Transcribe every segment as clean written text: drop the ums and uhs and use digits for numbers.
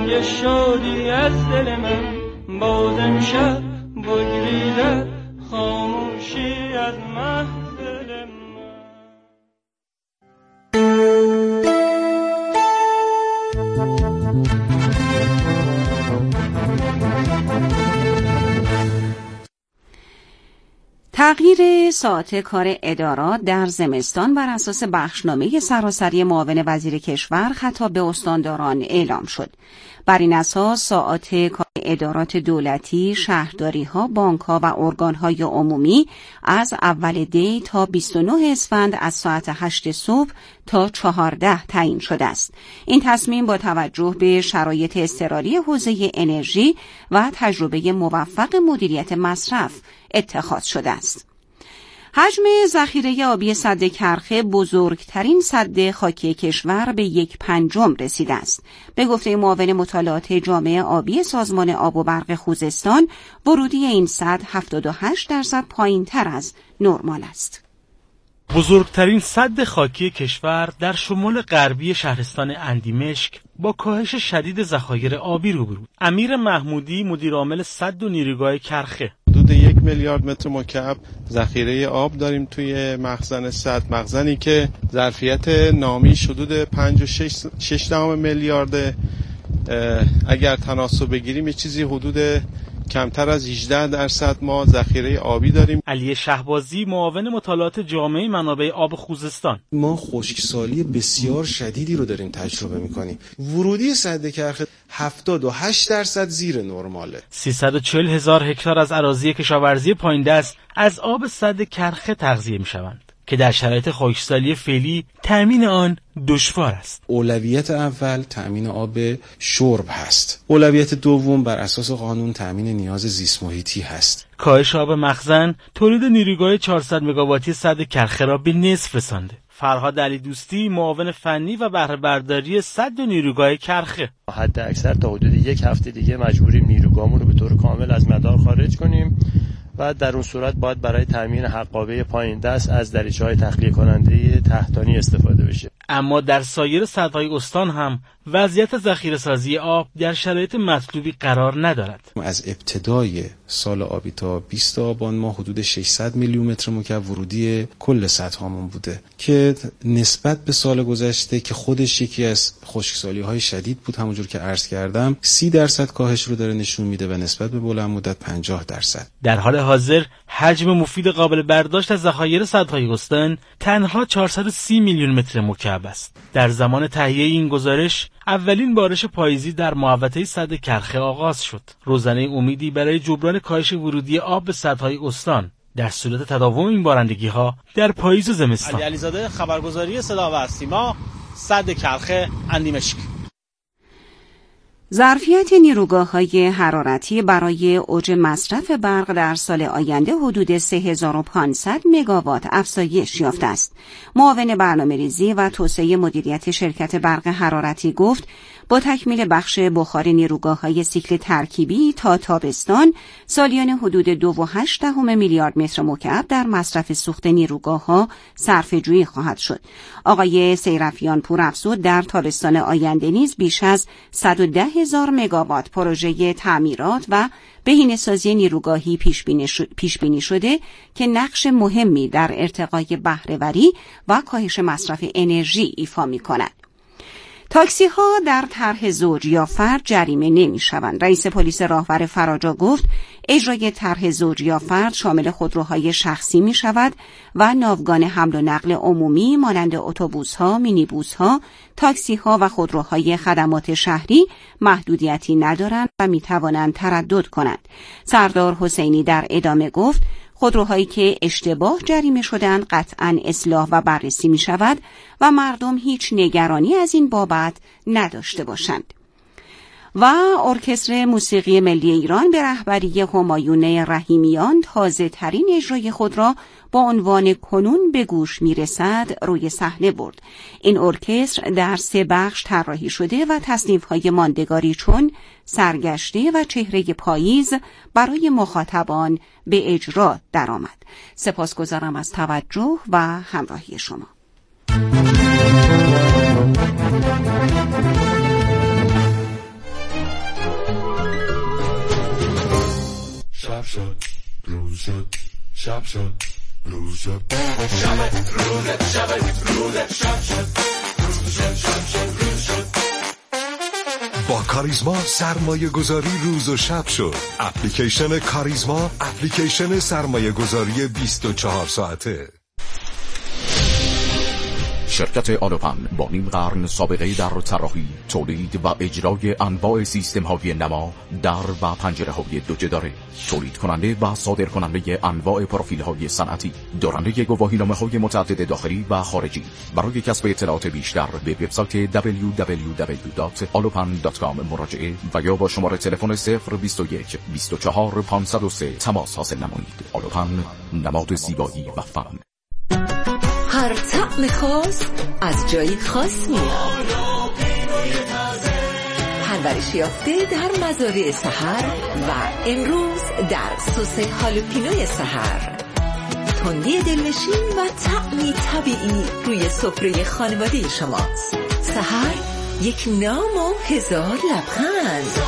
های شادی از دل من باز امشب بگریزد خاموشی از محفل من. تغییر ساعت کار ادارات در زمستان بر اساس بخشنامه سراسری معاون وزیر کشور خطاب به استانداران اعلام شد. بر این اساس ساعات کار ادارات دولتی، شهرداری‌ها، بانک‌ها و ارگان‌های عمومی از اول دی تا 29 اسفند از ساعت 8 صبح تا 14 تعیین شده است. این تصمیم با توجه به شرایط اضطراری حوزه انرژی و تجربه موفق مدیریت مصرف اتخاذ شده است. حجم ذخیره آبی سد کرخه بزرگترین سد خاکی کشور به 1/5 رسیده است. به گفته معاون مطالعات جامعه آبی سازمان آب و برق خوزستان، ورودی این سد 78% پایین‌تر از نرمال است. بزرگترین سد خاکی کشور در شمال غربی شهرستان اندیمشک با کاهش شدید ذخایر آبی روبرو. امیر محمودی مدیر عامل سد و نیروگاه کرخه: حدود 1 میلیارد متر مکعب ذخیره آب داریم توی مخزن سد، مخزنی که ظرفیت نامیش حدود 5.6 میلیارد. اگر تناسب بگیریم یه چیزی حدود کمتر از 18% ما ذخیره آبی داریم. علی شهبازی معاون مطالعات جامعه منابع آب خوزستان: ما خشکسالی بسیار شدیدی رو داریم تجربه می‌کنیم. ورودی سد کرخه 78% زیر نرماله. 340,000 هکتار از اراضی کشاورزی پایین دست از آب سد کرخه تغذیه می‌شوند که در شرایط خشکسالی فعلی تأمین آن دشوار است. اولویت اول تأمین آب شرب هست. اولویت دوم بر اساس قانون تأمین نیاز زیست محیطی هست. کاهش آب مخزن تولید نیروگاه 400 مگاواتی سد کرخه را به نصف رسانده. فرهاد علی دوستی معاون فنی و بهره برداری سد و نیروگاه کرخه: حد اکثر تا حدود 1 هفته دیگه مجبوریم نیروگاهمون رو به طور کامل از مدار خارج کنیم و در اون صورت باید برای تامین حقابه پایین دست از دریچه‌های تخلیه کننده تحتانی استفاده بشه. اما در سایر سدهای استان هم وضعیت ذخیره‌سازی آب در شرایط مطلوبی قرار ندارد. از ابتدای سال آبی تا 20 آبان ما حدود 600 میلیون متر مکعب ورودی کل سدهامون بوده که نسبت به سال گذشته که خودش یکی از خشکسالی‌های شدید بود، همونجور که عرض کردم 30% کاهش رو داره نشون میده و نسبت به بلند مدت 50%. در حال حاضر حجم مفید قابل برداشت از ذخایر سدهای استان تنها 430 میلیون متر مکعب است. در زمان تهیه این گزارش اولین بارش پاییزی در محوطه سد کرخه آغاز شد. روزنه امیدی برای جبران کاهش ورودی آب به سدهای استان در صورت تداوم این بارندگی‌ها در پاییز و زمستان. علیزاده، خبرگزاری صدا و سیما، سد کرخه، اندیمشک. ظرفیت نیروگاه‌های حرارتی برای اوج مصرف برق در سال آینده حدود 3500 مگاوات افزایش یافته است. معاون برنامه‌ریزی و توسعه مدیریت شرکت برق حرارتی گفت با تکمیل بخش بخار نیروگاه‌های سیکل ترکیبی تا تابستان سالیانه حدود 2.8 میلیارد متر مکعب در مصرف سوخت نیروگاه‌ها صرفه‌جویی خواهد شد. آقای سیرفیان پور افزود در تابستان آینده نیز بیش از 110,000 مگاوات پروژه تعمیرات و بهینه‌سازی نیروگاهی پیش بینی شده که نقش مهمی در ارتقای بهره‌وری و کاهش مصرف انرژی ایفا می‌کند. تاکسی ها در طرح زوج یا فرد جریمه نمی شوند. رئیس پلیس راهور فراجا گفت اجرای طرح زوج یا فرد شامل خودروهای شخصی می شود و ناوگان حمل و نقل عمومی مانند اتوبوس ها، مینیبوس ها، تاکسی ها و خودروهای خدمات شهری محدودیتی ندارند و می توانند تردد کنند. سردار حسینی در ادامه گفت خودروهایی که اشتباه جریمه شدند قطعاً اصلاح و بررسی می شود و مردم هیچ نگرانی از این بابت نداشته باشند. و ارکستر موسیقی ملی ایران به رهبری همایون رحیمیان تازه ترین اجرای خود را با عنوان کنون به گوش میرسد روی صحنه برد. این ارکستر در 3 بخش طراحی شده و تصنیف‌های ماندگاری چون سرگشته و چهره پاییز برای مخاطبان به اجرا درآمد. سپاسگزارم از توجه و همراهی شما. شب شد روز شد شب شد روز شد شب روز شب روز شب شد روز شد شب شد روز شد. با کاریزما سرمایه گذاری روز و شب شد. اپلیکیشن کاریزما، اپلیکیشن سرمایه گذاری 24 ساعته. شرکت آلوپن با نیم قرن سابقه در طراحی، تولید و اجرای انواع سیستم‌های نما، در و پنجره‌های دو جداره، تولید کننده و صادر کننده انواع پروفیل‌های صنعتی، دارنده گواهینامه‌های متعدد داخلی و خارجی. برای کسب اطلاعات بیشتر به وبسایت www.alopan.com مراجعه و یا با شماره تلفن 021 24 503 تماس حاصل نمایید. آلوپن، نماد زیبایی و فن. هر طعم خاص از جای خاص میاد. پرورش یافته در مزارع سحر و امروز در سس هالوپینوی سحر. تندی دلنشین و طعمی طبیعی روی سفره خانواده شماست. سحر، یک نام و هزار لبخند.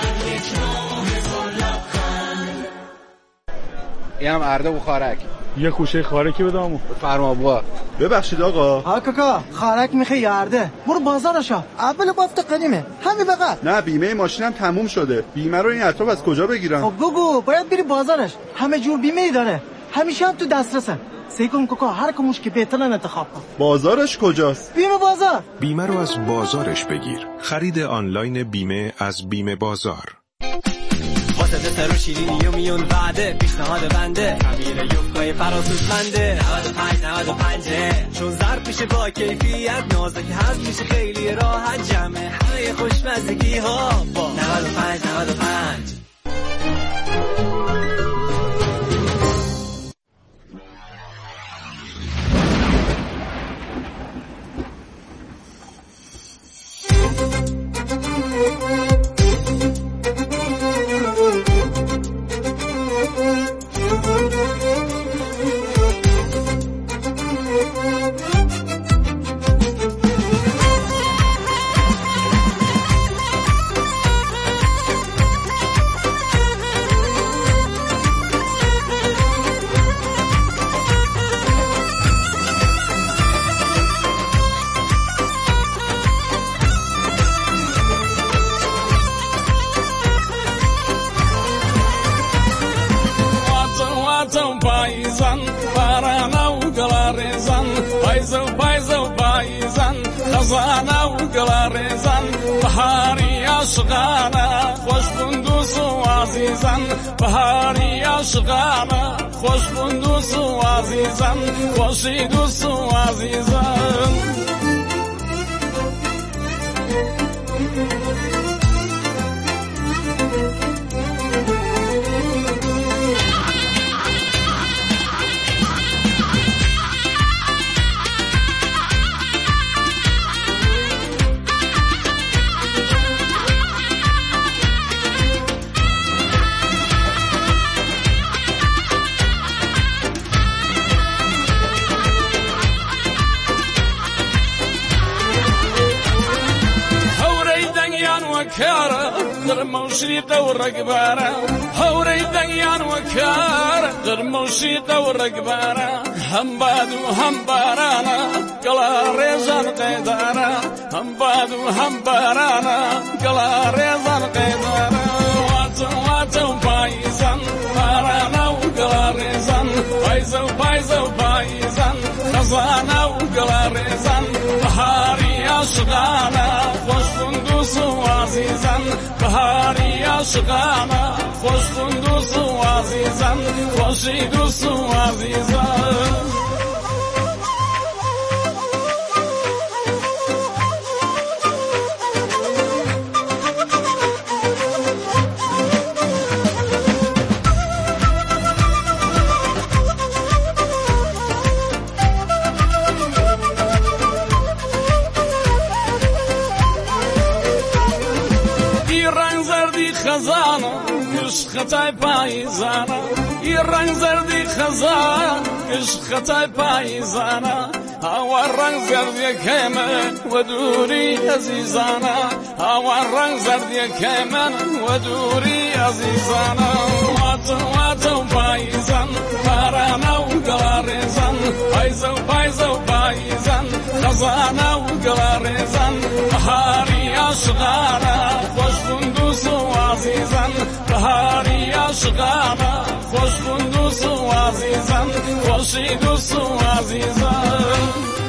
اینم ارده و خارک. یه خوشه خارکی بدامو. فرما بوا. ببخشید آقا. ها کاکا، خارک میخوای یارده. برو بازارشا. اول بافت قدیمه. همین بقى. نه بیمه ماشینم تموم شده. بیمه رو این اطراف از کجا بگیرم؟ خب بگو، باید بری بازارش. همه جور بیمه ای داره. همیشه هم تو دسترسه. سیکون کاکا، هر کموش که بهترن انتخاب کن. بازارش کجاست؟ بیمه بازار. بیمه رو از بازارش بگیر. خرید آنلاین بیمه از بیمه بازار. واسه دستر و شیرینی و میون وعده پیشنهاد بنده خمیر یوفقای فراسوز منده 95 چون ضرب میشه با کیفیت نازک هضم میشه خیلی راحت جمع همه خوشمزگی ها با 95 خزانه و گلارزن بهاری عاشقانه خوش بندوس و عزیزن بهاری عاشقانه خوش بندوس و عزیزن خوشی دوس و عزیزن موسيقى والرقبارة هوري دنيان وكارة غير موسيقى والرقبارة هم بادو هم بارانا قلا ريزان قيدارة هم بادو هم بارانا قلا ريزان قيدارة واتو بايزان بارانا وقلا ريزان بايزو بايزان خزانة وقلا ريزان بهاري عاشقانا خوش بندوس وعزيزان بهاري عاشقانا خوش بندوس وعزيزان خوشي دوس وعزيزان خطای پاییزانا این رنگ زردی خزان کش خطای پاییزانا هوا رنگ زرد که من و دوری عزیزانه هوا رنگ زرد که من و دوری عزیزانه واتو پاییزن بارانه و گلاریزن پایزو پاییزن خزانه و گلاریزن بهاری عشقانه خوش بندوس و عزیزن بهاری عشقانه خوش بندوس و عزیزن خوشی دوس و عزیزن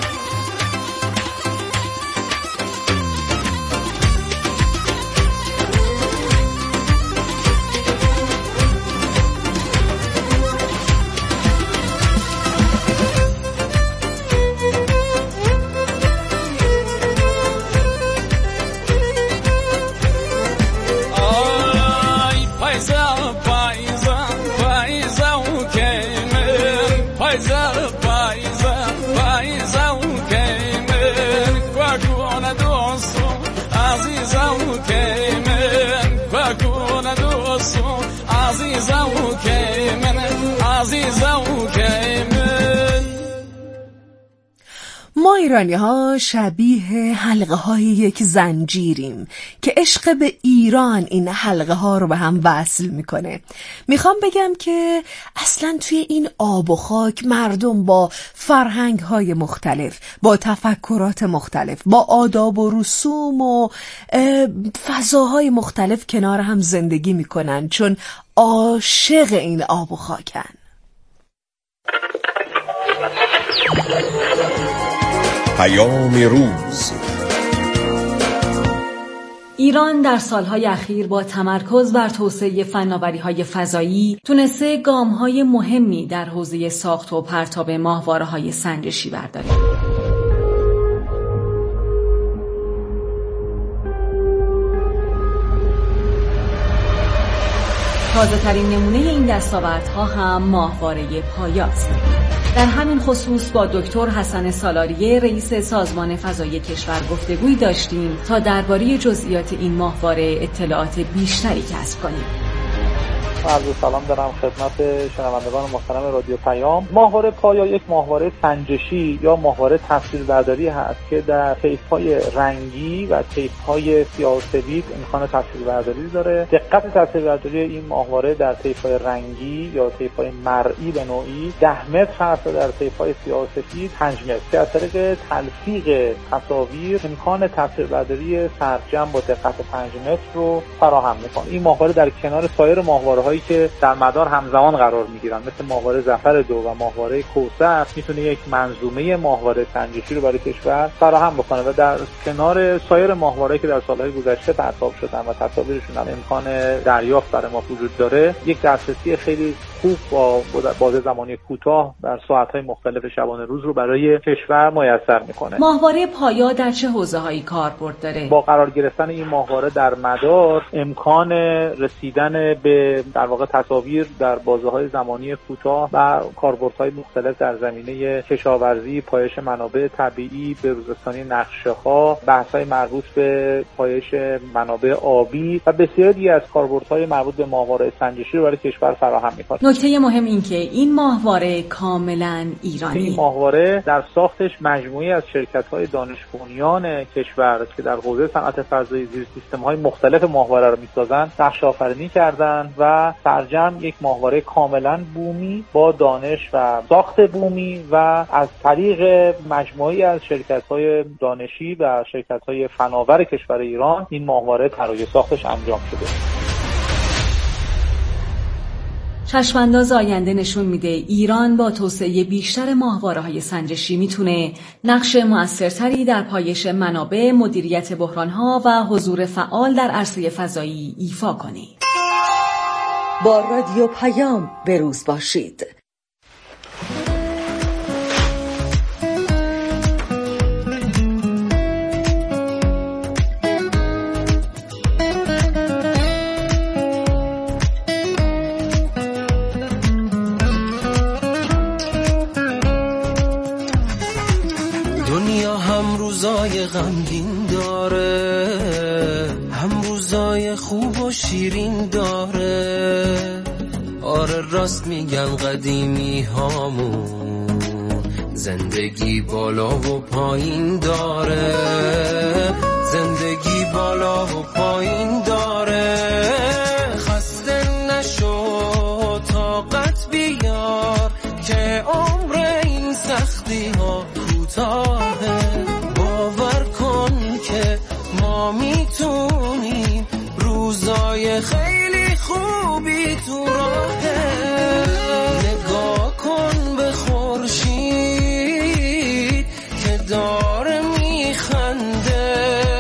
ما ایرانی ها شبیه حلقه های یک زنجیریم که عشق به ایران این حلقه ها رو به هم وصل میکنه. میخوام بگم که اصلا توی این آب و خاک مردم با فرهنگ های مختلف، با تفکرات مختلف، با آداب و رسوم و فضاهای مختلف کنار هم زندگی میکنن چون عاشق این آب و خاکن. پیام روز. ایران در سالهای اخیر با تمرکز بر توسعه فناوری‌های فضایی تونسته گام‌های مهمی در حوزه ساخت و پرتاب ماهواره‌های سنجشی برداره. تازه‌ترین نمونه این دستاوردها هم ماهواره پایاست. در همین خصوص با دکتر حسن سالاریه رئیس سازمان فضایی کشور گفتگویی داشتیم تا درباره جزئیات این ماهواره اطلاعات بیشتری کسب کنیم. عرض سلام دارم خدمت شنوندگان محترم رادیو پیام. ماهواره پایا یک ماهواره سنجشی یا ماهواره تصویربرداری هست که در طیف‌های رنگی و طیف‌های سیاه و سفید امکان تصویربرداری داره. دقت تصویربرداری این ماهواره در طیف‌های رنگی یا طیف‌های مرئی به نوعی 10 متر هست و در طیف‌های سیاه و سفید 5 متر که از طریق تلفیق تصاویر امکان تصویربرداری سرجم با دقت 5 متر رو فراهم می‌کنه. این ماهواره در کنار سایر ماهواره‌های که در مدار همزمان قرار میگیرن مثل ماهواره ظفر 2 و ماهواره کوثر میتونه یک منظومه ماهواره سنجشی رو برای کشور فراهم بکنه و در کنار سایر ماهوارهایی که در سالهای گذشته پرتاب شدن و تصاویرشون هم امکان دریافت برای ما وجود داره یک دسترسی خیلی خوب با بازه زمانی کوتاه در ساعت‌های مختلف شبانه روز رو برای کشور میسر میکنه. ماهواره پایا در چه حوزه‌هایی کاربرد داره؟ با قرار گرفتن این ماهواره در مدار امکان رسیدن به در واقع تصاویر در بازه‌های زمانی کوتاه و کاربردهای مختلف در زمینه کشاورزی، پایش منابع طبیعی، به‌روزرسانی نقشه‌ها، بحث‌های مربوط به پایش منابع آبی و بسیاری از کاربردهای مربوط به ماهواره سنجشی رو برای کشور فراهم می‌کنه. نکته مهم این که این ماهواره کاملاً ایرانی. این ماهواره در ساختش مجموعی از شرکت‌های دانش بنیان کشور که در حوزه صنعت فضایی زیر سیستم‌های مختلف ماهواره رو می‌سازند، نقش آفرینی کردند و سرجم یک ماهواره کاملا بومی با دانش و ساخت بومی و از طریق مجموعی از شرکت‌های دانشی و شرکت‌های فناور کشور ایران این ماهواره طراحی ساختش انجام شده. چشمانداز آینده نشون میده ایران با توسعه بیشتر ماهواره‌های سنجشی میتونه نقش مؤثرتری در پایش منابع، مدیریت بحران‌ها و حضور فعال در عرصه فضایی ایفا کنه. با رادیو پیام بروز باشید. دنیا هم روزای غمگین داره، هم روزای خوب و شیرین داره. آره راست میگن قدیمی هامون زندگی بالا و پایین داره، زندگی بالا و پایین داره. خسته نشو طاقت بیار که عمر این سختی ها کوتاهه. باور کن که ما میتونیم، روزای خیلی خوبی تو راهه. نگاه کن به خورشید که داره میخنده،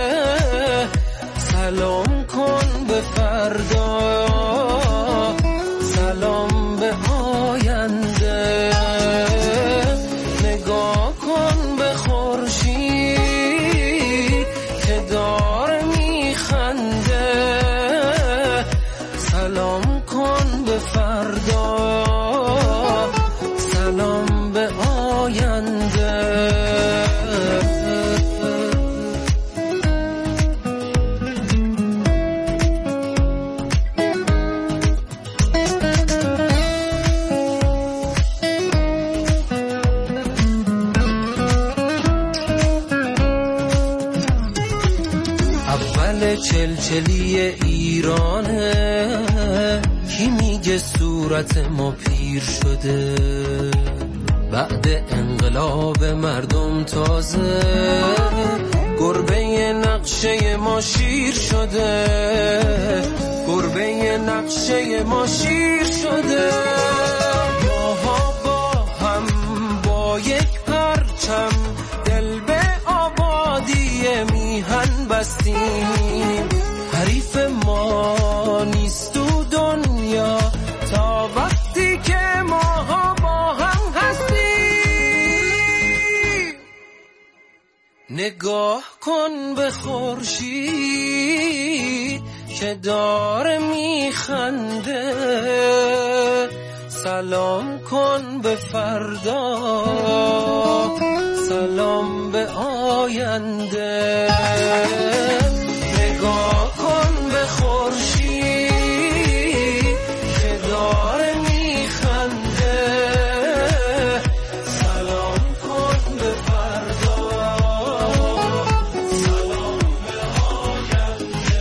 سلام کن به فردا، سلام به آینده. نگاه کن به خورشید که داره میخنده، سلام کن به فردا، سلام به آینده. اول چلچلی ایرانه، کی میگه صورت ما پیر شده؟ بعد انقلاب مردم تازه، گربه نقشه ما شیر شده، گربه نقشه ما شیر شده. ماها با هم با یک پرچم، دل به آبادی میهن بستیم. حریف ما نیست تو دنیا تا وقتی که ماها با هم هستیم. نگاه کن به خورشید که داره میخنده، سلام کن به فردا، سلام به آینده. نگاه کن به خورشید که داره میخنده، سلام کن به فردا، سلام به آینده.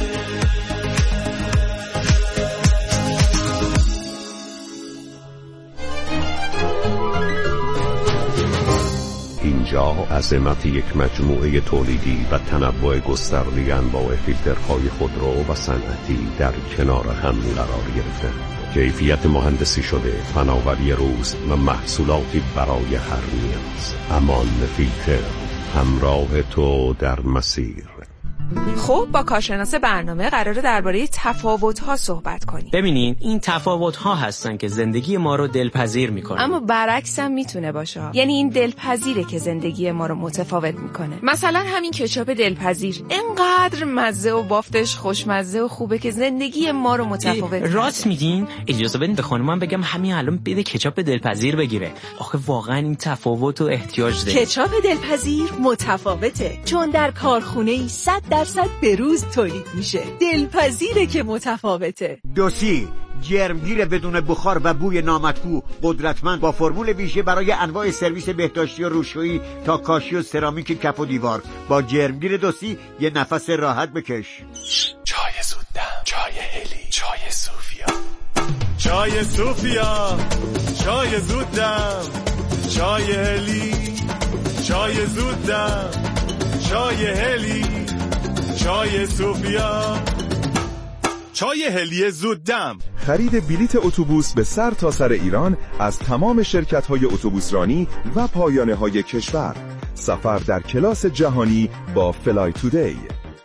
اینجا عظمت یک مجموعه تولیدی و تنوع گسترده انواع فیلترهای خودرو و صنعتی در کنار هم قرار گرفته. کیفیت مهندسی شده، فناوری روز و محصولاتی برای هر نیاز. امان فیلتر، همراه تو در مسیر. خب با کارشناس برنامه قراره درباره تفاوت‌ها صحبت کنیم. ببینین این تفاوت‌ها هستن که زندگی ما رو دلپذیر میکنن. اما برعکس هم میتونه باشه. یعنی این دلپذیره که زندگی ما رو متفاوت میکنه. مثلا همین کچاپ دلپذیر انقدر مزه و بافتش خوشمزه و خوبه که زندگی ما رو متفاوت. راست میگین؟ اجازه بدین به خانمم بگم همین الان بده کچاپ دلپذیر بگیره. آخه واقعا این تفاوت و احتیاج داره. کچاپ دلپذیر متفاوته چون در کارخونه‌ای 100% به روز تولید میشه. دلپذیره که متفاوته. دوسی جرمگیر بدون بخار و بوی نامطبوع، قدرتمند، با فرمول ویژه برای انواع سرویس بهداشتی و روشویی تا کاشی و سرامیک کف و دیوار. با جرمگیر دوسی یه نفس راحت بکش. چای زودم، چای هلی، چای صوفیا، چای صوفیا، چای زودم، چای هلی، چای زودم، چای هلی، چای صوفیا، چای هلی زودم. خرید بلیت اتوبوس به سر تا سر ایران از تمام شرکت‌های اتوبوسرانی و پایانه‌های کشور. سفر در کلاس جهانی با فلای تودی.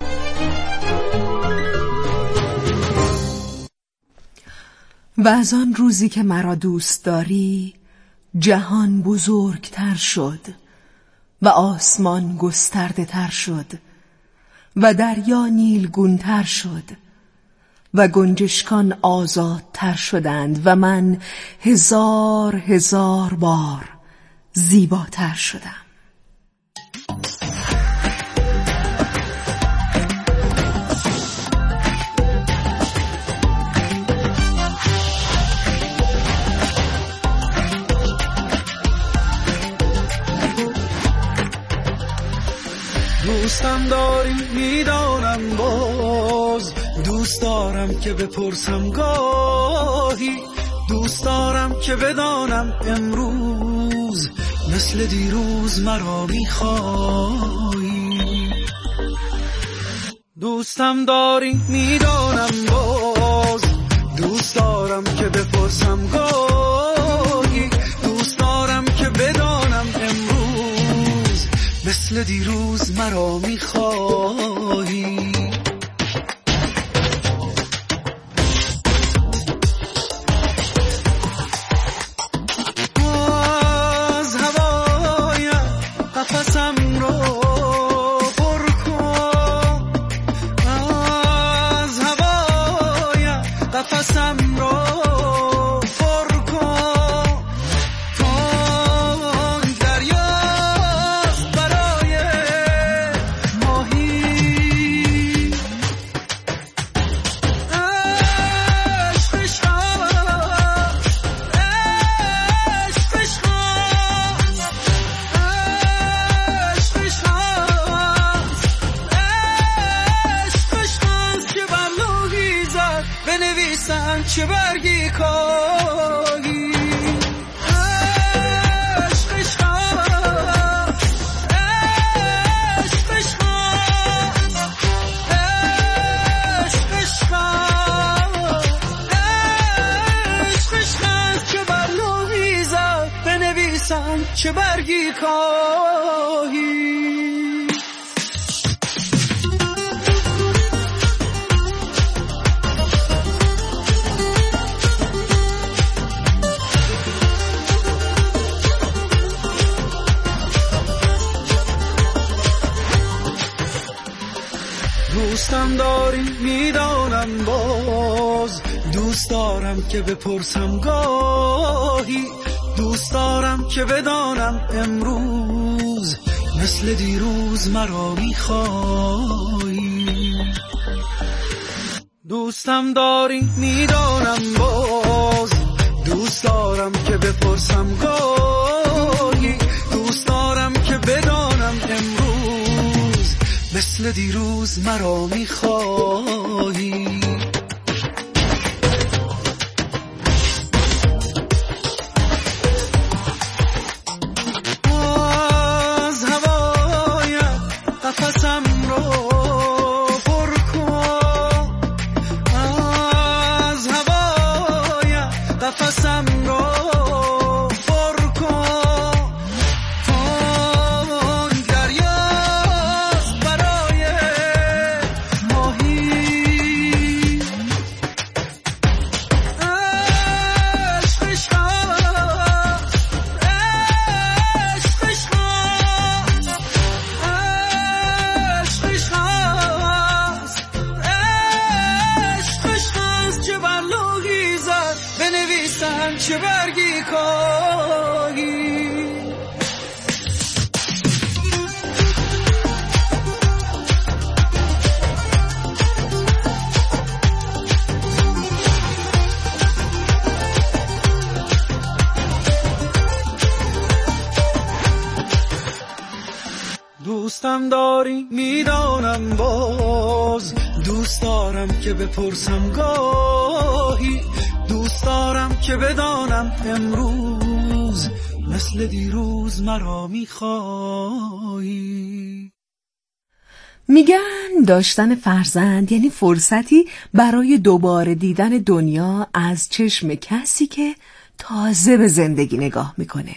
و از آن روزی که مرا دوست داری، جهان بزرگتر شد و آسمان گسترده تر شد و دریا نیلگونتر شد و گنجشکان آزادتر شدند و من هزار بار زیباتر شدم. دوستم داری میدانم باز، دوست دارم که بپرسم گاهی، دوست دارم که بدانم امروز مثل دیروز مرا میخوایی. دوستم داری میدانم باز، دوست دارم که بپرسم گاهی، دوست دارم که بدانم امروز مثل دیروز مرا میخوایی. از هوای قفسم رو پر کن، از هوای قفسم رو پر کن، کن دریا برای ماهی. بنویسن چه برگی کاهی. عشق عشق عشق عشق عشق عشق عشق چه برلوهی زد، بنویسن چه برگی کاهی. دوستم داری میدانم باز، دوست دارم که بپرسم گاهی، دوست دارم که بدانم امروز مثل دیروز مرا میخوایی. دوستم داری میدانم باز، دوست دارم که بپرسم گاهی، دوست دارم که بدانم امروز مثل دیروز مرا میخوایی. از هوای قفسم رو پر کن، از هوای قفسم رو پر کن، کن دریا برای ماهی. عشق عشق عشق عشق عشق عشق عشق چه برلوهی زد، بنویسن چه برگی کاهی. دوستم داری میدانم باز، دوست دارم که بپرسم گاهی، دوست دارم که بدانم امروز مثل دیروز مرا میخوایی. میگن داشتن فرزند یعنی فرصتی برای دوباره دیدن دنیا از چشم کسی که تازه به زندگی نگاه میکنه.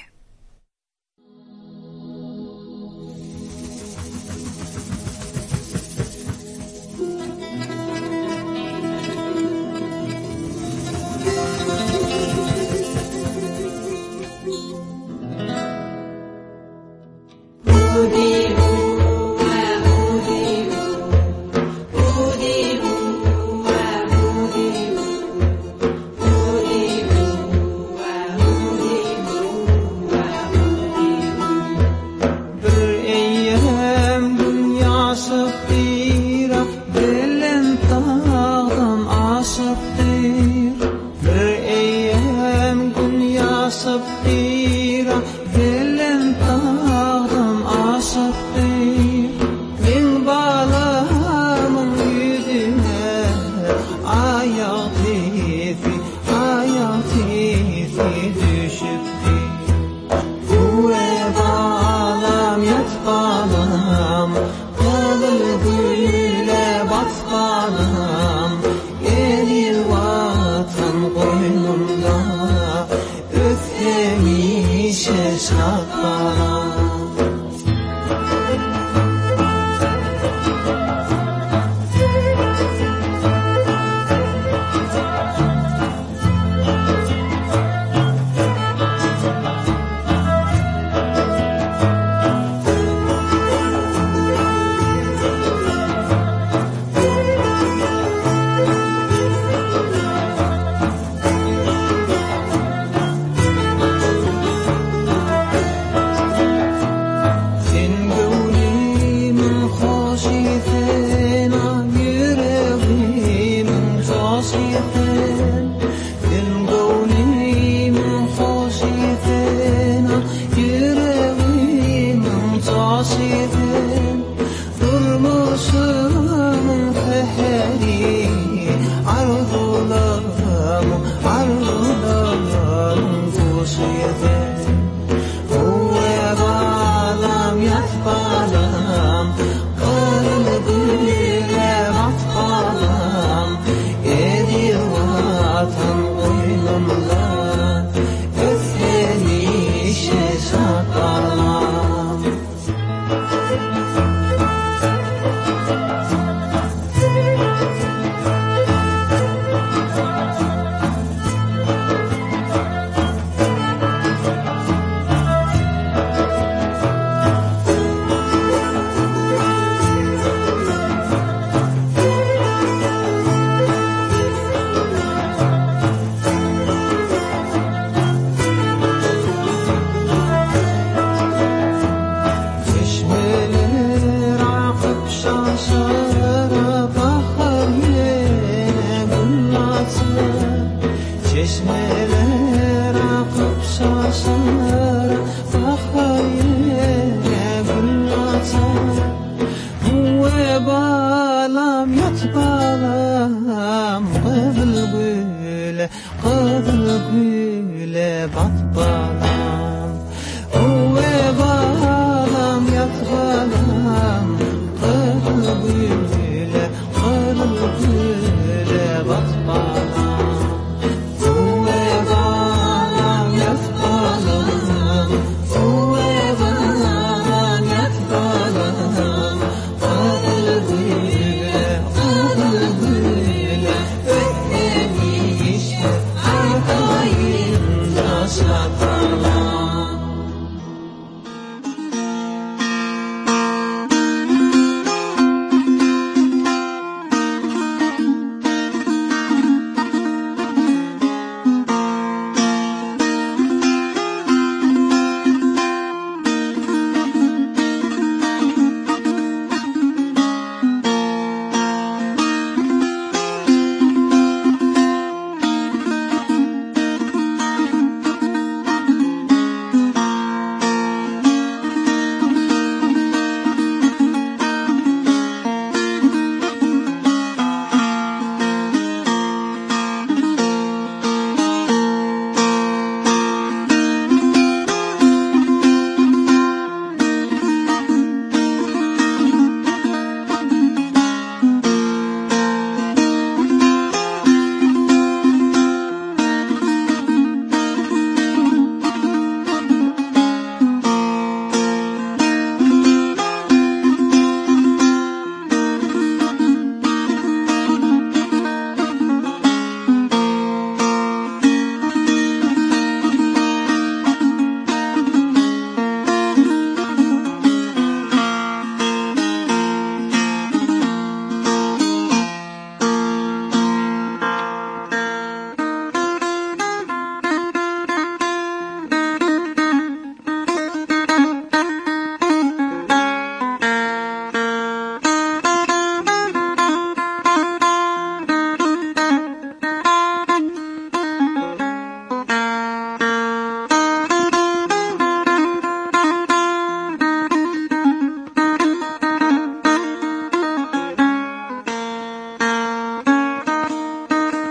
Bak bana